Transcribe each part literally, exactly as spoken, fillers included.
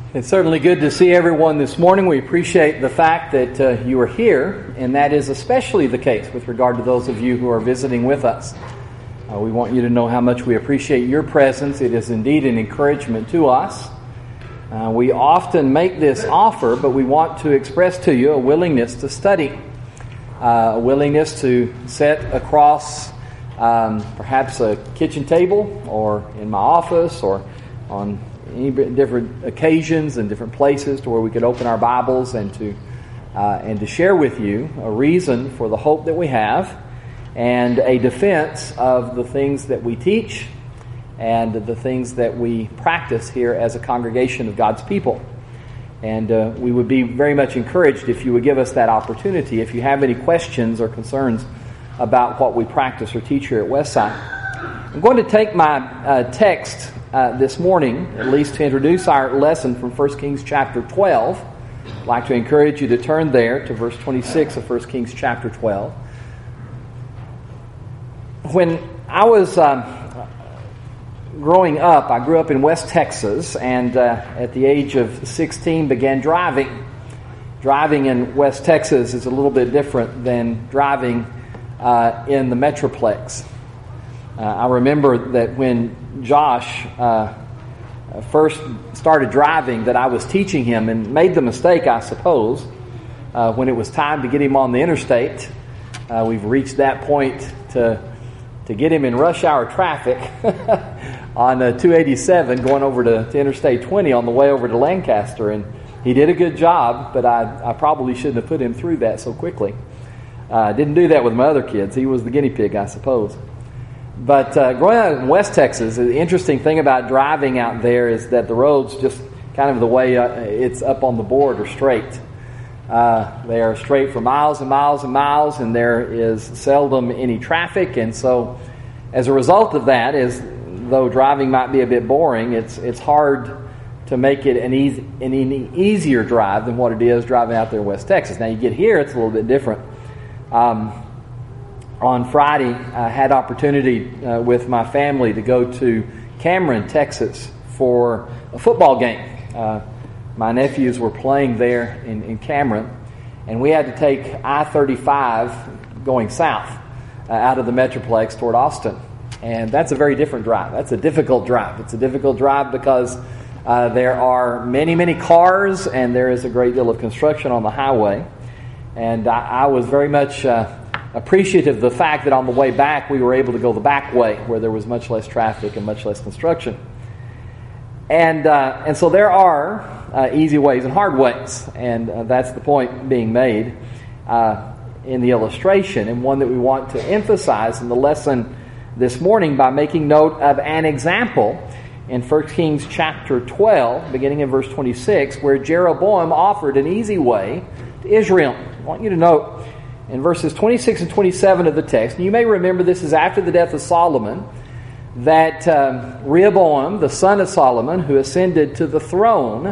It's certainly good to see everyone this morning. We appreciate the fact that uh, you are here, and that is especially the case with regard to those of you who are visiting with us. Uh, we want you to know how much we appreciate your presence. It is indeed an encouragement to us. Uh, we often make this offer, but we want to express to you a willingness to study, uh, a willingness to sit across um, perhaps a kitchen table or in my office or on any different occasions and different places to where we could open our Bibles and to uh, and to share with you a reason for the hope that we have and a defense of the things that we teach and the things that we practice here as a congregation of God's people. And uh, we would be very much encouraged if you would give us that opportunity. If you have any questions or concerns about what we practice or teach here at Westside. I'm going to take my uh, text uh, this morning, at least to introduce our lesson from First Kings chapter twelve. I'd like to encourage you to turn there to verse twenty-six of First Kings chapter twelve. When I was um, growing up, I grew up in West Texas, and uh, at the age of sixteen began driving. Driving in West Texas is a little bit different than driving uh, in the Metroplex. Uh, I remember that when Josh uh, first started driving, that I was teaching him and made the mistake, I suppose, uh, when it was time to get him on the interstate. Uh, we've reached that point to to get him in rush hour traffic on uh, two eighty-seven going over to, to Interstate twenty on the way over to Lancaster. And he did a good job, but I, I probably shouldn't have put him through that so quickly. I uh, didn't do that with my other kids. He was the guinea pig, I suppose. But uh, growing up in West Texas, the interesting thing about driving out there is that the roads, just kind of the way uh, it's up on the board, are straight. Uh, they are straight for miles and miles and miles, and there is seldom any traffic. And so, as a result of that, is though driving might be a bit boring, it's it's hard to make it an easy an easier drive than what it is driving out there in West Texas. Now, you get here, it's a little bit different. Um, On Friday, I had opportunity uh, with my family to go to Cameron, Texas for a football game. Uh, my nephews were playing there in, in Cameron, and we had to take I thirty-five going south uh, out of the Metroplex toward Austin. And that's a very different drive. That's a difficult drive. It's a difficult drive because uh, there are many, many cars, and there is a great deal of construction on the highway. And I, I was very much Uh, appreciative of the fact that on the way back we were able to go the back way where there was much less traffic and much less construction. And uh, and so there are uh, easy ways and hard ways, and uh, that's the point being made uh, in the illustration, and one that we want to emphasize in the lesson this morning by making note of an example in First Kings chapter twelve, beginning in verse twenty-six, where Jeroboam offered an easy way to Israel. I want you to note in verses twenty-six and twenty-seven of the text, and you may remember this is after the death of Solomon, that um, Rehoboam, the son of Solomon, who ascended to the throne,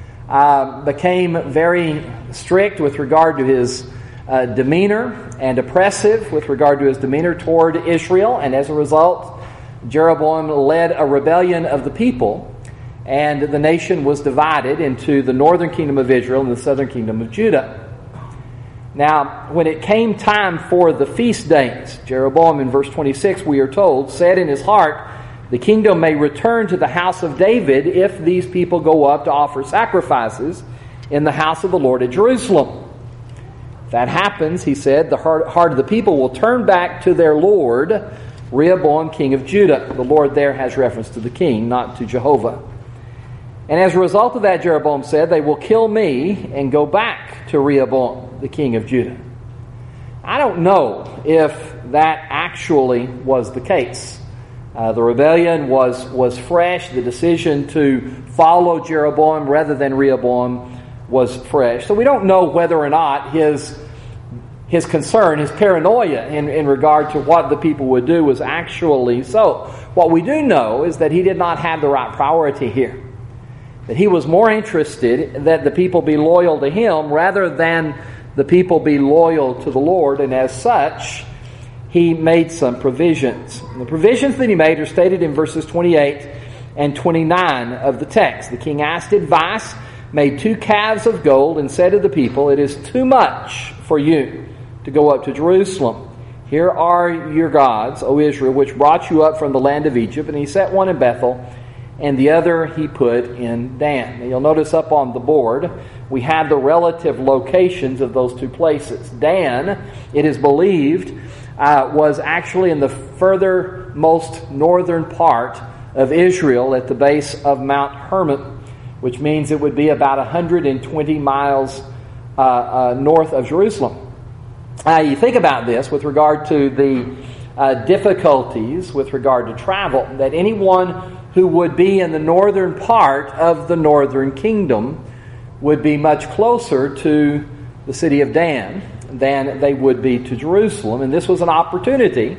uh, became very strict with regard to his uh, demeanor and oppressive with regard to his demeanor toward Israel. And as a result, Jeroboam led a rebellion of the people, and the nation was divided into the northern kingdom of Israel and the southern kingdom of Judah. Now, when it came time for the feast days, Jeroboam in verse twenty-six, we are told, said in his heart, the kingdom may return to the house of David if these people go up to offer sacrifices in the house of the Lord at Jerusalem. If that happens, he said, the heart, heart of the people will turn back to their Lord, Rehoboam, king of Judah. The Lord there has reference to the king, not to Jehovah. And as a result of that, Jeroboam said, they will kill me and go back to Rehoboam, the king of Judah. I don't know if that actually was the case. Uh, the rebellion was, was fresh. The decision to follow Jeroboam rather than Rehoboam was fresh. So we don't know whether or not his, his concern, his paranoia in, in regard to what the people would do was actually so. What we do know is that he did not have the right priority here. That he was more interested that the people be loyal to him rather than the people be loyal to the Lord. And as such, he made some provisions. And the provisions that he made are stated in verses twenty-eight and twenty-nine of the text. The king asked advice, made two calves of gold, and said to the people, "It is too much for you to go up to Jerusalem. Here are your gods, O Israel, which brought you up from the land of Egypt." And he set one in Bethel, and the other he put in Dan. Now you'll notice up on the board, we have the relative locations of those two places. Dan, it is believed, uh, was actually in the furthermost northern part of Israel at the base of Mount Hermon, which means it would be about one hundred twenty miles uh, uh, north of Jerusalem. Uh, you think about this with regard to the uh, difficulties with regard to travel, that anyone who would be in the northern part of the northern kingdom would be much closer to the city of Dan than they would be to Jerusalem. And this was an opportunity,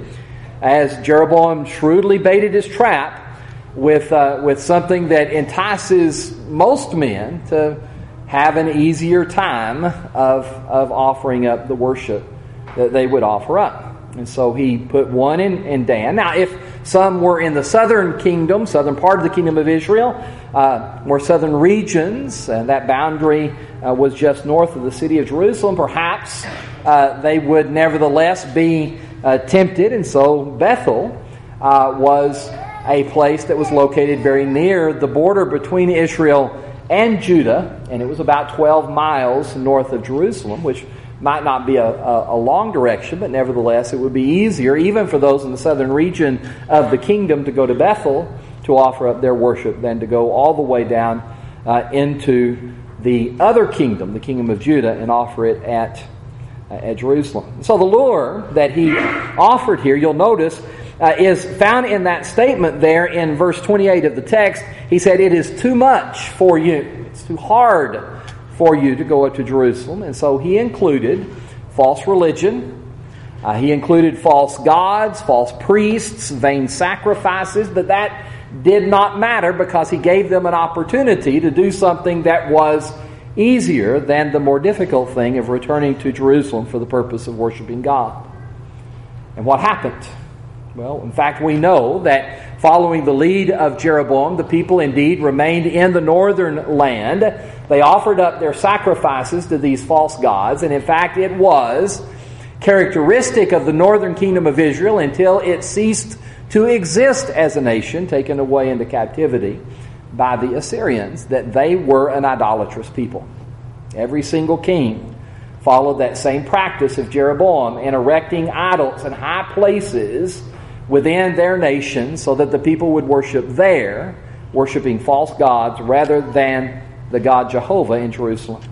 as Jeroboam shrewdly baited his trap with uh, with something that entices most men to have an easier time of of offering up the worship that they would offer up. And so he put one in, in Dan. Now, if some were in the southern kingdom, southern part of the kingdom of Israel, uh, more southern regions, and that boundary uh, was just north of the city of Jerusalem, perhaps uh, they would nevertheless be uh, tempted. And so Bethel uh, was a place that was located very near the border between Israel and Judah, and it was about twelve miles north of Jerusalem, which might not be a, a, a long direction, but nevertheless it would be easier, even for those in the southern region of the kingdom, to go to Bethel to offer up their worship than to go all the way down uh, into the other kingdom, the kingdom of Judah, and offer it at, uh, at Jerusalem. So the lure that he offered here, you'll notice, uh, is found in that statement there in verse twenty-eight of the text. He said, "It is too much for you. It's too hard for you to go up to Jerusalem." And so he included false religion. Uh, he included false gods, false priests, vain sacrifices. But that did not matter, because he gave them an opportunity to do something that was easier than the more difficult thing of returning to Jerusalem for the purpose of worshiping God. And what happened? Well, in fact, we know that following the lead of Jeroboam, the people indeed remained in the northern land. They offered up their sacrifices to these false gods, and in fact it was characteristic of the northern kingdom of Israel until it ceased to exist as a nation, taken away into captivity by the Assyrians, that they were an idolatrous people. Every single king followed that same practice of Jeroboam in erecting idols in high places within their nation so that the people would worship there, worshiping false gods rather than the God Jehovah in Jerusalem.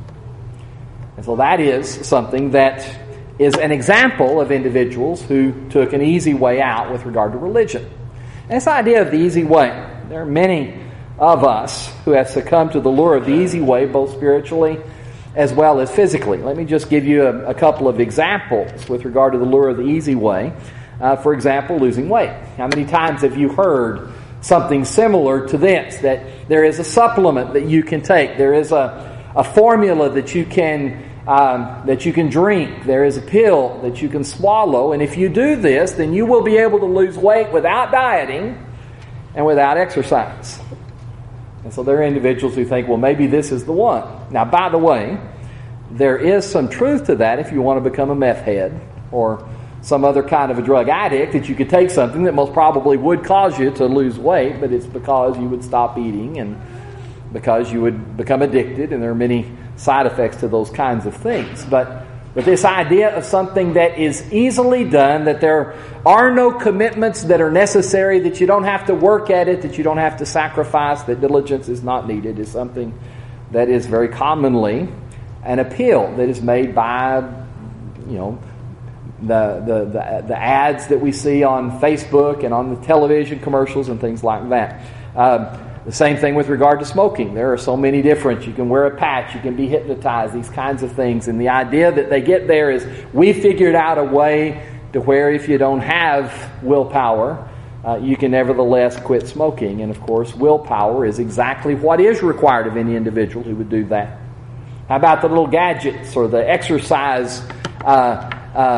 And so that is something that is an example of individuals who took an easy way out with regard to religion. And this idea of the easy way, there are many of us who have succumbed to the lure of the easy way, both spiritually as well as physically. Let me just give you a, a couple of examples with regard to the lure of the easy way. Uh, for example, losing weight. How many times have you heard something similar to this, that there is a supplement that you can take, there is a, a formula that you can um, that you can drink, there is a pill that you can swallow, and if you do this, then you will be able to lose weight without dieting and without exercise. And so there are individuals who think, well, maybe this is the one. Now, by the way, there is some truth to that if you want to become a meth head or some other kind of a drug addict, that you could take something that most probably would cause you to lose weight, but it's because you would stop eating and because you would become addicted, and there are many side effects to those kinds of things. But but this idea of something that is easily done, that there are no commitments that are necessary, that you don't have to work at it, that you don't have to sacrifice, that diligence is not needed, is something that is very commonly an appeal that is made by, you know, the the the, the ads that we see on Facebook and on the television commercials and things like that. Um, The same thing with regard to smoking. There are so many different. You can wear a patch. You can be hypnotized. These kinds of things. And the idea that they get there is we figured out a way to where if you don't have willpower, uh, you can nevertheless quit smoking. And of course, willpower is exactly what is required of any individual who would do that. How about the little gadgets or the exercise uh, um,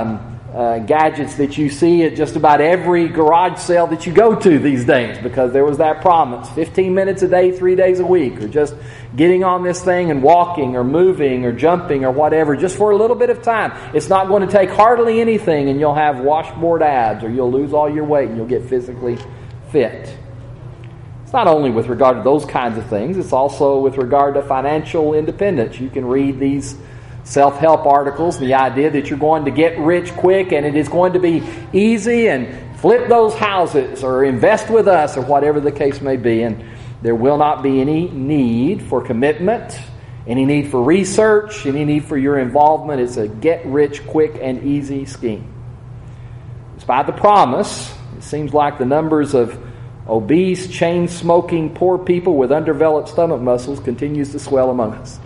uh, gadgets that you see at just about every garage sale that you go to these days, because there was that promise, fifteen minutes a day, three days a week, or just getting on this thing and walking or moving or jumping or whatever, just for a little bit of time. It's not going to take hardly anything, and you'll have washboard abs, or you'll lose all your weight and you'll get physically fit. It's not only with regard to those kinds of things, it's also with regard to financial independence. You can read these self-help articles, the idea that you're going to get rich quick and it is going to be easy, and flip those houses or invest with us or whatever the case may be. And there will not be any need for commitment, any need for research, any need for your involvement. It's a get rich quick and easy scheme. Despite the promise, it seems like the numbers of obese, chain-smoking, poor people with undeveloped stomach muscles continues to swell among us.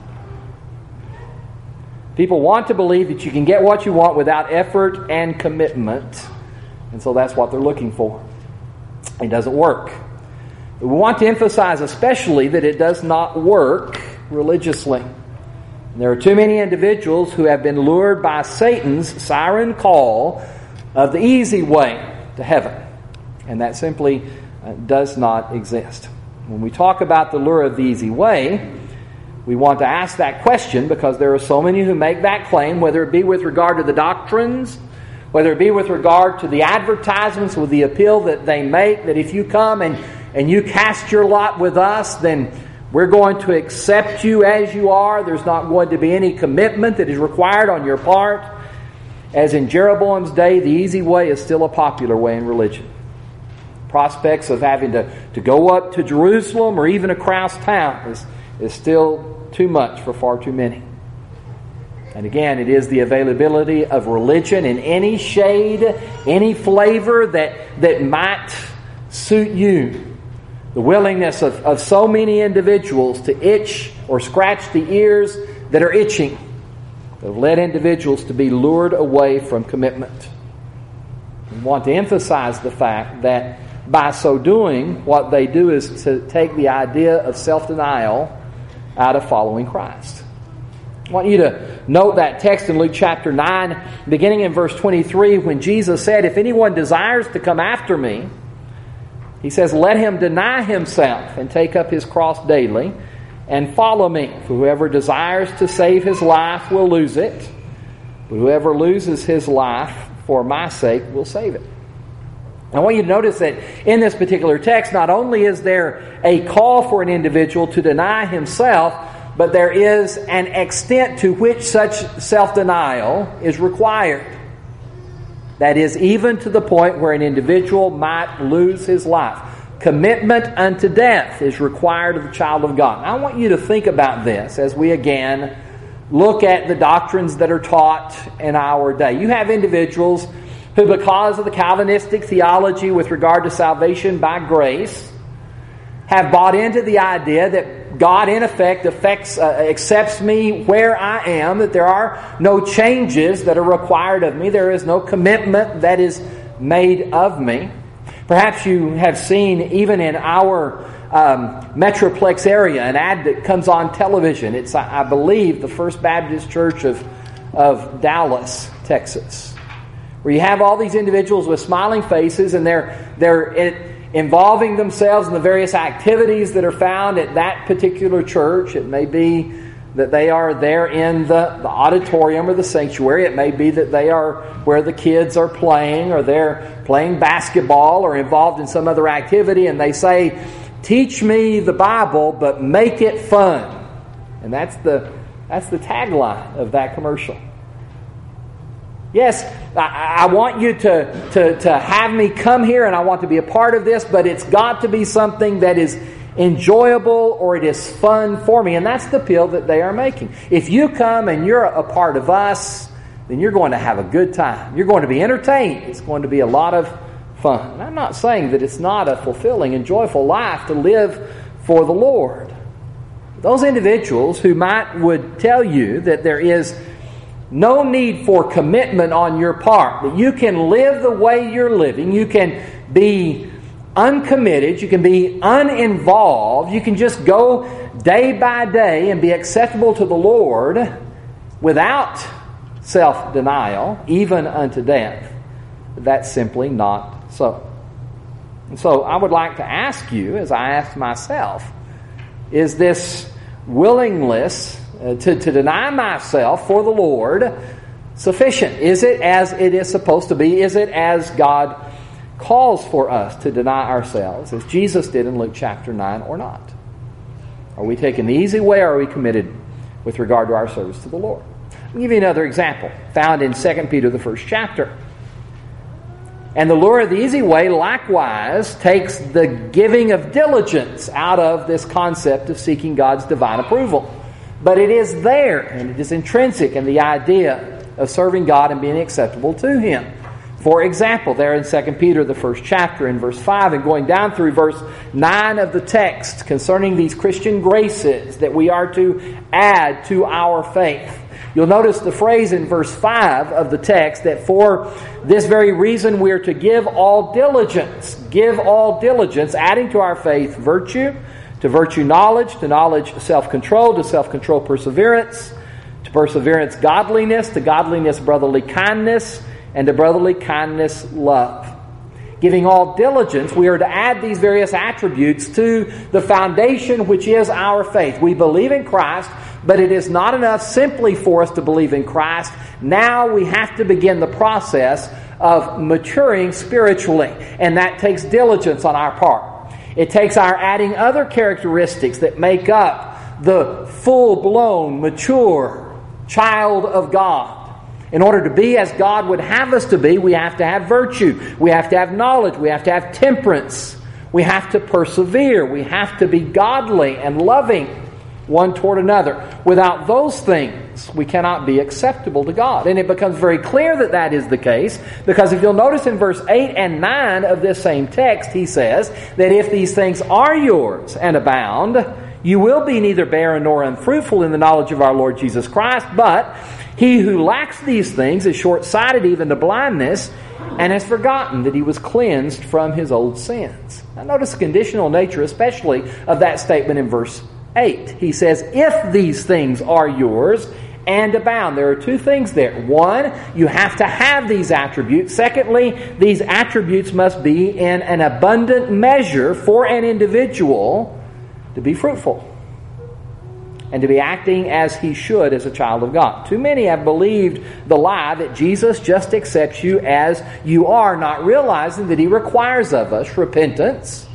People want to believe that you can get what you want without effort and commitment, and so that's what they're looking for. It doesn't work. We want to emphasize especially that it does not work religiously. And there are too many individuals who have been lured by Satan's siren call of the easy way to heaven, and that simply uh, does not exist. When we talk about the lure of the easy way, we want to ask that question because there are so many who make that claim, whether it be with regard to the doctrines, whether it be with regard to the advertisements, with the appeal that they make, that if you come and, and you cast your lot with us, then we're going to accept you as you are. There's not going to be any commitment that is required on your part. As in Jeroboam's day, the easy way is still a popular way in religion. Prospects of having to, to go up to Jerusalem or even across town is, is still too much for far too many. And again, it is the availability of religion in any shade, any flavor that, that might suit you. The willingness of, of so many individuals to itch or scratch the ears that are itching that have led individuals to be lured away from commitment. We want to emphasize the fact that by so doing, what they do is to take the idea of self-denial out of following Christ. I want you to note that text in Luke chapter nine, beginning in verse twenty-three, when Jesus said, "If anyone desires to come after me," he says, "let him deny himself and take up his cross daily and follow me. For whoever desires to save his life will lose it, but whoever loses his life for my sake will save it." I want you to notice that in this particular text, not only is there a call for an individual to deny himself, but there is an extent to which such self-denial is required. That is, even to the point where an individual might lose his life. Commitment unto death is required of the child of God. Now, I want you to think about this as we again look at the doctrines that are taught in our day. You have individuals who, because of the Calvinistic theology with regard to salvation by grace, have bought into the idea that God, in effect, affects, uh, accepts me where I am, that there are no changes that are required of me, there is no commitment that is made of me. Perhaps you have seen, even in our um, Metroplex area, an ad that comes on television. It's, I believe, the First Baptist Church of, of Dallas, Texas, where you have all these individuals with smiling faces, and they're they're it, involving themselves in the various activities that are found at that particular church. It may be that they are there in the, the auditorium or the sanctuary. It may be that they are where the kids are playing, or they're playing basketball or involved in some other activity, and they say, "Teach me the Bible, but make it fun." And that's the that's the tagline of that commercial. Yes, I, I want you to, to, to have me come here, and I want to be a part of this, but it's got to be something that is enjoyable or it is fun for me. And that's the appeal that they are making. If you come and you're a part of us, then you're going to have a good time. You're going to be entertained. It's going to be a lot of fun. And I'm not saying that it's not a fulfilling and joyful life to live for the Lord. Those individuals who might would tell you that there is no need for commitment on your part, that you can live the way you're living, you can be uncommitted, you can be uninvolved, you can just go day by day and be acceptable to the Lord without self-denial, even unto death. That's simply not so. And so I would like to ask you, as I ask myself, is this willingness uh, to, to deny myself for the Lord sufficient? Is it as it is supposed to be? Is it as God calls for us to deny ourselves, as Jesus did in Luke chapter nine, or not? Are we taking the easy way, or are we committed with regard to our service to the Lord? I'll give you another example found in Second Peter, the first chapter. And the lure of the easy way likewise takes the giving of diligence out of this concept of seeking God's divine approval. But it is there, and it is intrinsic in the idea of serving God and being acceptable to Him. For example, there in Second Peter, the first chapter, in verse five, and going down through verse nine of the text concerning these Christian graces that we are to add to our faith. You'll notice the phrase in verse five of the text that for this very reason we are to give all diligence. Give all diligence, adding to our faith virtue, to virtue knowledge, to knowledge self-control, to self-control perseverance, to perseverance godliness, to godliness brotherly kindness, and to brotherly kindness love. Giving all diligence, we are to add these various attributes to the foundation which is our faith. We believe in Christ, but it is not enough simply for us to believe in Christ. Now we have to begin the process of maturing spiritually, and that takes diligence on our part. It takes our adding other characteristics that make up the full-blown, mature child of God. In order to be as God would have us to be, we have to have virtue. We have to have knowledge. We have to have temperance. We have to persevere. We have to be godly and loving one toward another. Without those things, we cannot be acceptable to God. And it becomes very clear that that is the case, because if you'll notice in verse eight and nine of this same text, he says that if these things are yours and abound, you will be neither barren nor unfruitful in the knowledge of our Lord Jesus Christ, but he who lacks these things is short-sighted even to blindness, and has forgotten that he was cleansed from his old sins. Now notice the conditional nature, especially of that statement in verse eight. He says, if these things are yours and abound. There are two things there. One, you have to have these attributes. Secondly, these attributes must be in an abundant measure for an individual to be fruitful and to be acting as he should as a child of God. Too many have believed the lie that Jesus just accepts you as you are, not realizing that he requires of us repentance,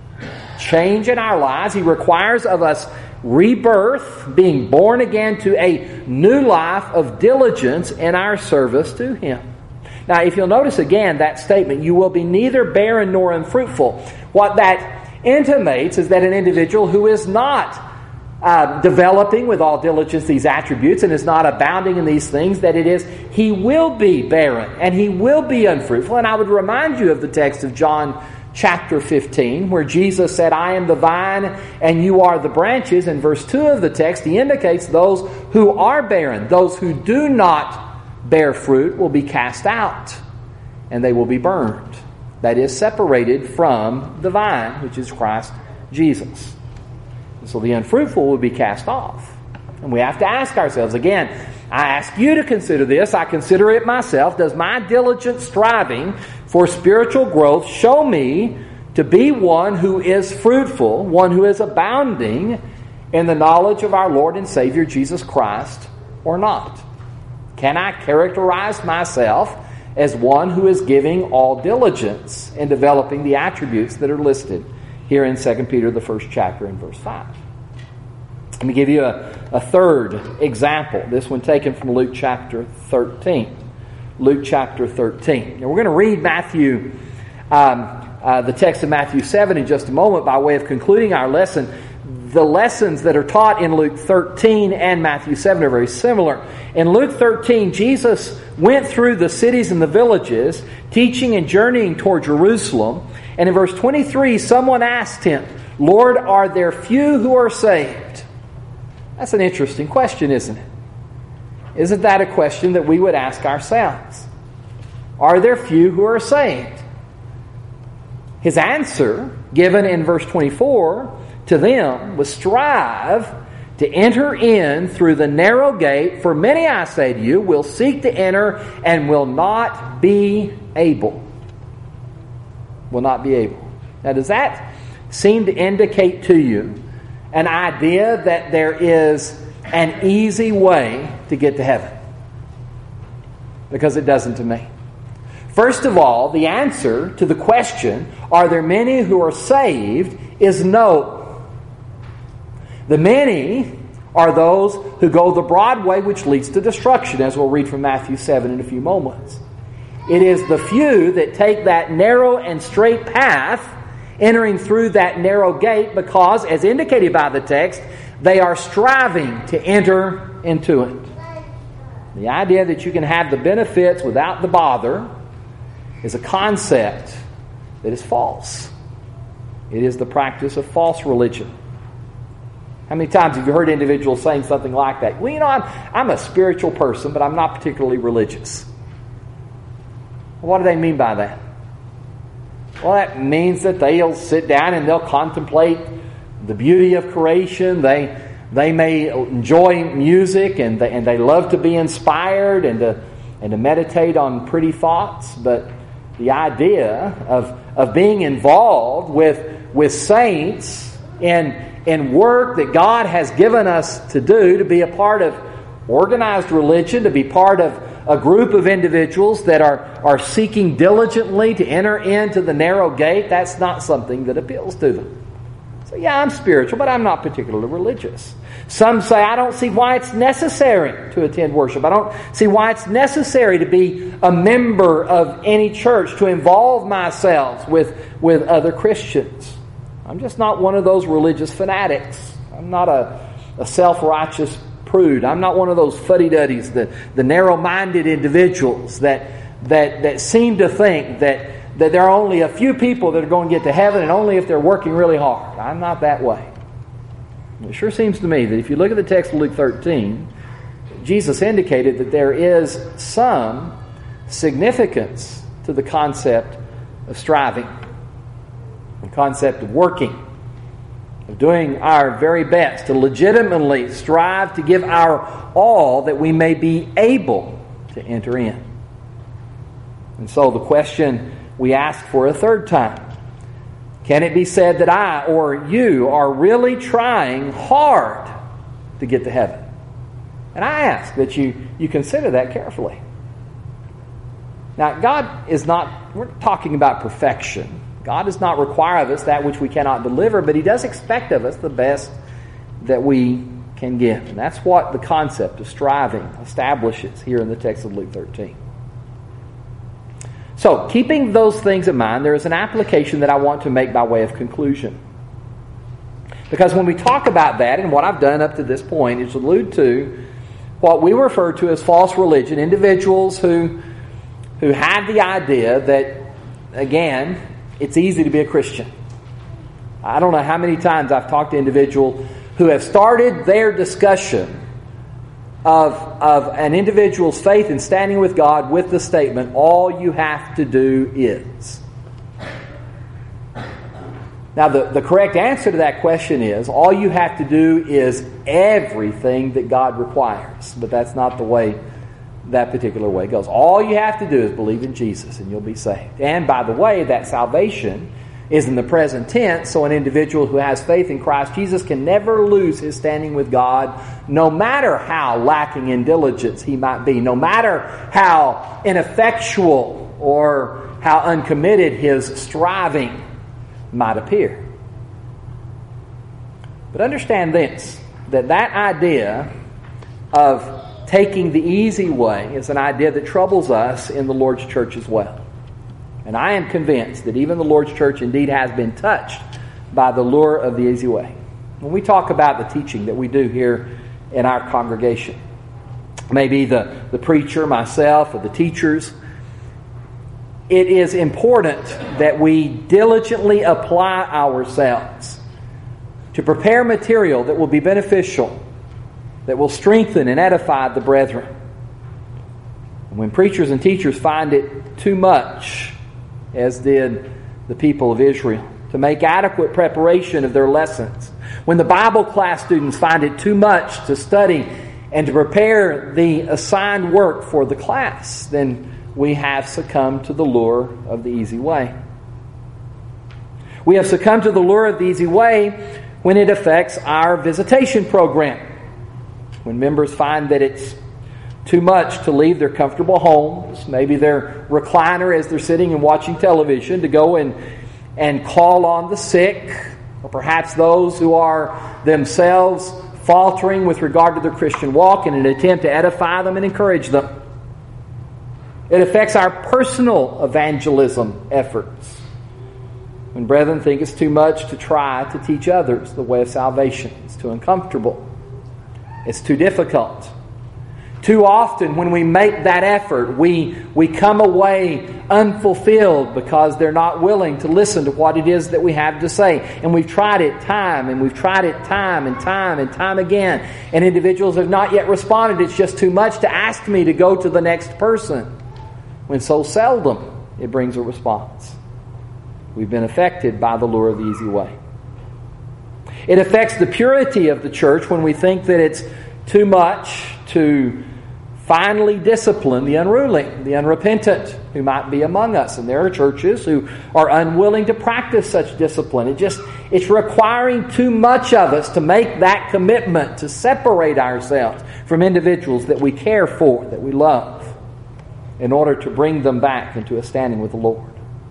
change in our lives. He requires of us rebirth, being born again to a new life of diligence in our service to him. Now, if you'll notice again that statement, you will be neither barren nor unfruitful. What that intimates is that an individual who is not Uh, developing with all diligence these attributes and is not abounding in these things, that it is, he will be barren and he will be unfruitful. And I would remind you of the text of John chapter fifteen, where Jesus said, I am the vine and you are the branches. In verse two of the text, he indicates those who are barren, those who do not bear fruit, will be cast out and they will be burned. That is, separated from the vine, which is Christ Jesus. So the unfruitful will be cast off. And we have to ask ourselves, again, I ask you to consider this, I consider it myself, does my diligent striving for spiritual growth show me to be one who is fruitful, one who is abounding in the knowledge of our Lord and Savior Jesus Christ, or not? Can I characterize myself as one who is giving all diligence in developing the attributes that are listed here in Second Peter, the first chapter, in verse five. Let me give you a, a third example. This one taken from Luke chapter thirteen. Luke chapter thirteen. Now we're going to read Matthew, um, uh, the text of Matthew seven in just a moment by way of concluding our lesson. The lessons that are taught in Luke thirteen and Matthew seven are very similar. In Luke thirteen, Jesus went through the cities and the villages, teaching and journeying toward Jerusalem. And in verse twenty-three, someone asked him, Lord, are there few who are saved? That's an interesting question, isn't it? Isn't that a question that we would ask ourselves? Are there few who are saved? His answer, given in verse twenty-four, to them was, strive to enter in through the narrow gate, for many, I say to you, will seek to enter and will not be able. Will not be able. Now, does that seem to indicate to you an idea that there is an easy way to get to heaven? Because it doesn't to me. First of all, the answer to the question, are there many who are saved, is no. The many are those who go the broad way which leads to destruction, as we'll read from Matthew seven in a few moments. It is the few that take that narrow and straight path, entering through that narrow gate, because, as indicated by the text, they are striving to enter into it. The idea that you can have the benefits without the bother is a concept that is false. It is the practice of false religion. How many times have you heard individuals saying something like that? Well, you know, I'm, I'm a spiritual person, but I'm not particularly religious. What do they mean by that? Well, that means that they'll sit down and they'll contemplate the beauty of creation. They they may enjoy music and they, and they love to be inspired and to and to meditate on pretty thoughts. But the idea of of being involved with with saints in in work that God has given us to do, to be a part of organized religion, to be part of a group of individuals that are, are seeking diligently to enter into the narrow gate, that's not something that appeals to them. So yeah, I'm spiritual, but I'm not particularly religious. Some say, I don't see why it's necessary to attend worship. I don't see why it's necessary to be a member of any church, to involve myself with, with other Christians. I'm just not one of those religious fanatics. I'm not a, a self-righteous prude. I'm not one of those fuddy-duddies, the, the narrow-minded individuals that, that, that seem to think that, that there are only a few people that are going to get to heaven and only if they're working really hard. I'm not that way. It sure seems to me that if you look at the text of Luke thirteen, Jesus indicated that there is some significance to the concept of striving, the concept of working, of doing our very best to legitimately strive to give our all that we may be able to enter in. And so the question we ask for a third time, can it be said that I or you are really trying hard to get to heaven? And I ask that you, you consider that carefully. Now, God is not, we're talking about perfection. God does not require of us that which we cannot deliver, but He does expect of us the best that we can give. And that's what the concept of striving establishes here in the text of Luke thirteen. So, keeping those things in mind, there is an application that I want to make by way of conclusion. Because when we talk about that, and what I've done up to this point is allude to what we refer to as false religion, individuals who, who have the idea that, again, it's easy to be a Christian. I don't know how many times I've talked to individuals who have started their discussion of, of an individual's faith and standing with God with the statement, all you have to do is. Now, the, the correct answer to that question is, all you have to do is everything that God requires. But that's not the way that particular way goes. All you have to do is believe in Jesus and you'll be saved. And by the way, that salvation is in the present tense, so an individual who has faith in Christ Jesus can never lose his standing with God, no matter how lacking in diligence he might be, no matter how ineffectual or how uncommitted his striving might appear. But understand this, that that idea of taking the easy way is an idea that troubles us in the Lord's church as well. And I am convinced that even the Lord's church indeed has been touched by the lure of the easy way. When we talk about the teaching that we do here in our congregation, maybe the, the preacher, myself, or the teachers, it is important that we diligently apply ourselves to prepare material that will be beneficial, that will strengthen and edify the brethren. And when preachers and teachers find it too much, as did the people of Israel, to make adequate preparation of their lessons, When the Bible class students find it too much to study and to prepare the assigned work for the class, then we have succumbed to the lure of the easy way. We have succumbed to the lure of the easy way when it affects our visitation program. When members find that it's too much to leave their comfortable homes, maybe their recliner as they're sitting and watching television, to go and, and call on the sick, or perhaps those who are themselves faltering with regard to their Christian walk, in an attempt to edify them and encourage them. It affects our personal evangelism efforts. When brethren think it's too much to try to teach others the way of salvation, it's too uncomfortable, it's too difficult. Too often when we make that effort, we, we come away unfulfilled because they're not willing to listen to what it is that we have to say. And we've tried it time and we've tried it time and time and time again. And individuals have not yet responded. It's just too much to ask me to go to the next person. When so seldom it brings a response. We've been affected by the lure of the easy way. It affects the purity of the church when we think that it's too much to finally discipline the unruly, the unrepentant who might be among us. And there are churches who are unwilling to practice such discipline. It just it's requiring too much of us to make that commitment to separate ourselves from individuals that we care for, that we love, in order to bring them back into a standing with the Lord.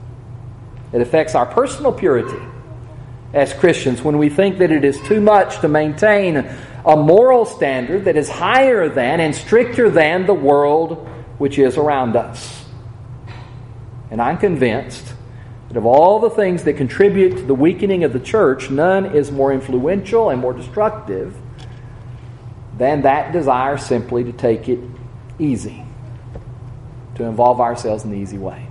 It affects our personal purity as Christians when we think that it is too much to maintain a moral standard that is higher than and stricter than the world which is around us. And I'm convinced that of all the things that contribute to the weakening of the church, none is more influential and more destructive than that desire simply to take it easy, to involve ourselves in the easy way.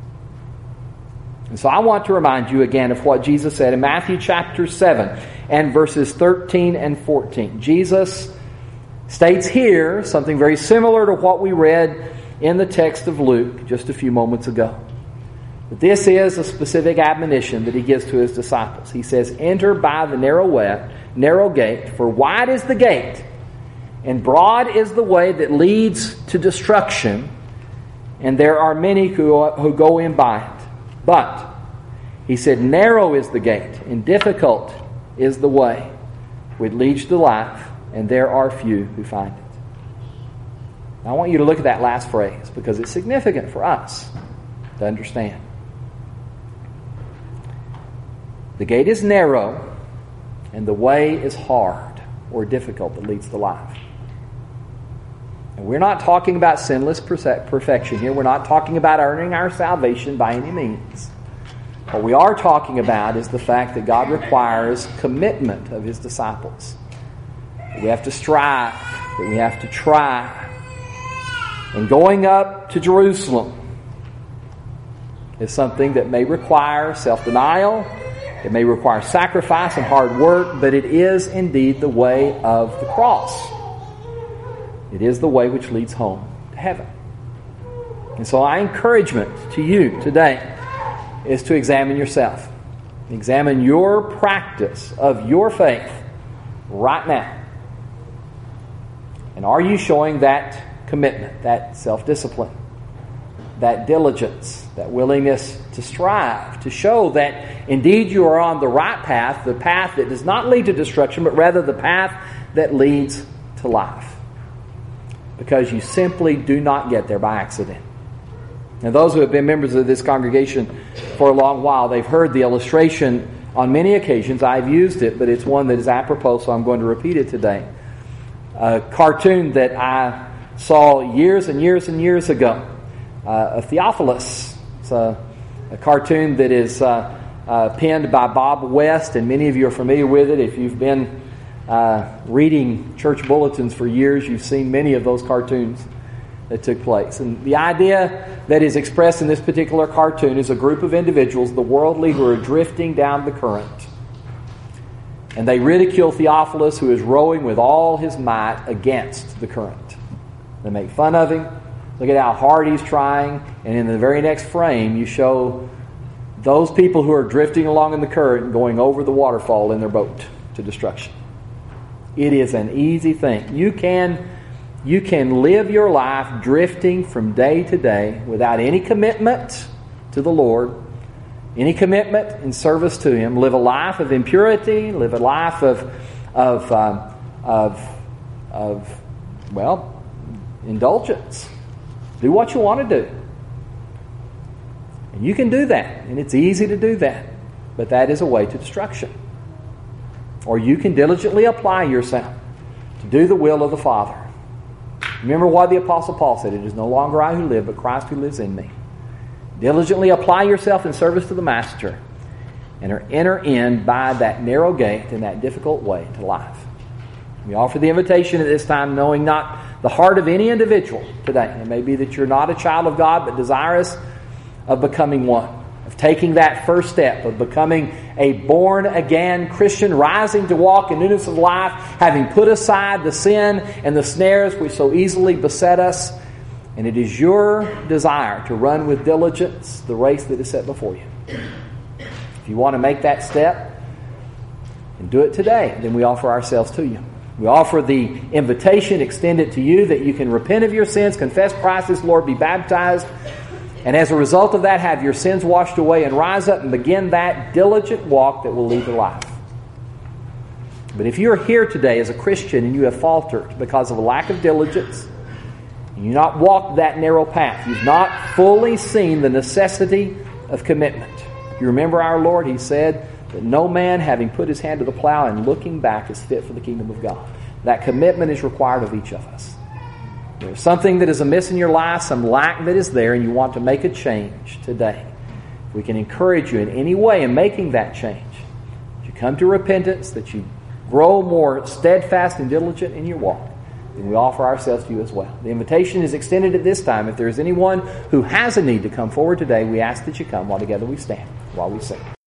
And so I want to remind you again of what Jesus said in Matthew chapter seven and verses thirteen and fourteen. Jesus states here something very similar to what we read in the text of Luke just a few moments ago. But this is a specific admonition that he gives to his disciples. He says, "Enter by the narrow way, narrow gate, for wide is the gate, and broad is the way that leads to destruction, and there are many who, who go in by it. But," he said, "narrow is the gate, and difficult is the way which leads to life, and there are few who find it." Now, I want you to look at that last phrase because it's significant for us to understand. The gate is narrow, and the way is hard or difficult that leads to life. And we're not talking about sinless perfection here. We're not talking about earning our salvation by any means. What we are talking about is the fact that God requires commitment of His disciples. That we have to strive, that we have to try. And going up to Jerusalem is something that may require self-denial, it may require sacrifice and hard work, but it is indeed the way of the cross. It is the way which leads home to heaven. And so our encouragement to you today is to examine yourself. Examine your practice of your faith right now. And are you showing that commitment, that self-discipline, that diligence, that willingness to strive, to show that indeed you are on the right path, the path that does not lead to destruction, but rather the path that leads to life? Because you simply do not get there by accident. Now, those who have been members of this congregation for a long while, they've heard the illustration on many occasions. I've used it, but it's one that is apropos, so I'm going to repeat it today. A cartoon that I saw years and years and years ago, uh, of Theophilus. It's a, a cartoon that is uh, uh, penned by Bob West, and many of you are familiar with it. If you've been Uh, reading church bulletins for years, you've seen many of those cartoons that took place. And the idea that is expressed in this particular cartoon is a group of individuals, the worldly, who are drifting down the current. And they ridicule Theophilus, who is rowing with all his might against the current. They make fun of him. Look at how hard he's trying. And in the very next frame, you show those people who are drifting along in the current going over the waterfall in their boat. to destruction. It is an easy thing. You can, you can live your life drifting from day to day without any commitment to the Lord, any commitment in service to Him. Live a life of impurity. Live a life of, of, um, of, of, well, indulgence. Do what you want to do. And you can do that, and it's easy to do that. But that is a way to destruction. Or you can diligently apply yourself to do the will of the Father. Remember what the Apostle Paul said, "It is no longer I who live, but Christ who lives in me." Diligently apply yourself in service to the Master and enter in by that narrow gate and that difficult way to life. We offer the invitation at this time, knowing not the heart of any individual today. It may be that you're not a child of God, but desirous of becoming one, of taking that first step, of becoming a born-again Christian, rising to walk in newness of life, having put aside the sin and the snares which so easily beset us. And it is your desire to run with diligence the race that is set before you. If you want to make that step and do it today, then we offer ourselves to you. We offer the invitation extended to you that you can repent of your sins, confess Christ as Lord, be baptized, and as a result of that, have your sins washed away and rise up and begin that diligent walk that will lead to life. But if you're here today as a Christian and you have faltered because of a lack of diligence, and you've not walked that narrow path, you've not fully seen the necessity of commitment. You remember our Lord, He said that no man having put his hand to the plow and looking back is fit for the kingdom of God. That commitment is required of each of us. There's something that is amiss in your life, some lack that is there, and you want to make a change today. We can encourage you in any way in making that change. That you come to repentance, that you grow more steadfast and diligent in your walk, then we offer ourselves to you as well. The invitation is extended at this time. If there is anyone who has a need to come forward today, we ask that you come while together we stand, while we sing.